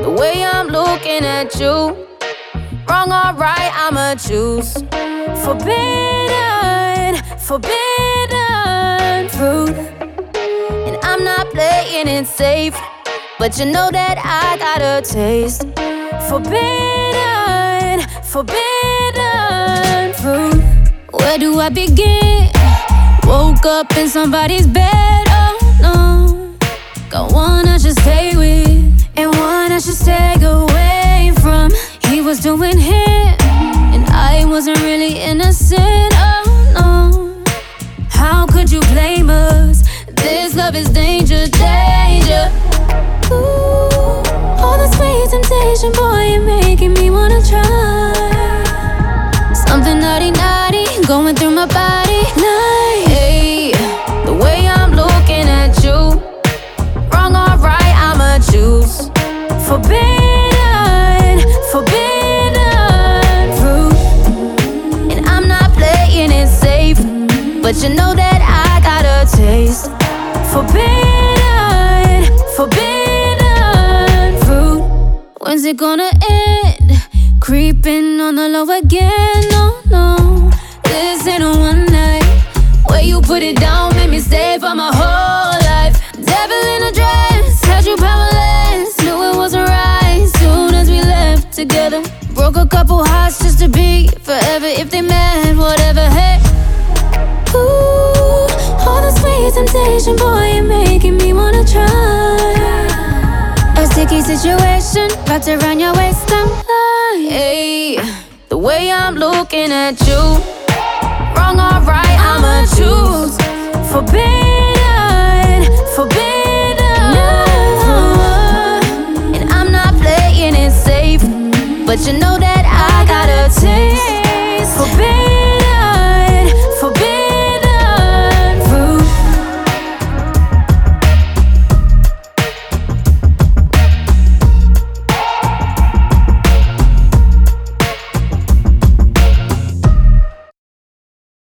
the way I'm looking at you. Wrong or right, I'ma choose forbidden, forbidden fruit. And I'm not playing it safe, but you know that I got a taste. Forbidden, forbidden fruit. Where do I begin? Woke up in somebody's bed, oh no. Got one I should stay with, and one I should stay away from. He was doing him, and I wasn't really innocent, oh no. How could you blame us? This love is danger, danger. Ooh, all the sweet temptation, boy, you're making me wanna try. Something naughty, naughty, going through my body. Like, hey, the way I'm looking at you. Wrong or right, I'ma choose forbidden, forbidden fruit. And I'm not playing it safe, but you know that I got a taste. Forbidden, forbidden fruit. When's it gonna end? Creeping on the low again, no, no. This ain't a one night. Way you put it down made me stay for my whole life. Devil in a dress, had you powerless. Knew it wasn't right soon as we left together. Broke a couple hearts just to be forever if they meant whatever, hey. Ooh, all the sweet temptation, boy, you're making me wanna try. A sticky situation, wrapped around your waist, I'm like, hey, the way I'm looking at you. Wrong or right, I'ma choose forbidden, forbidden. And I'm not playing it safe, but you know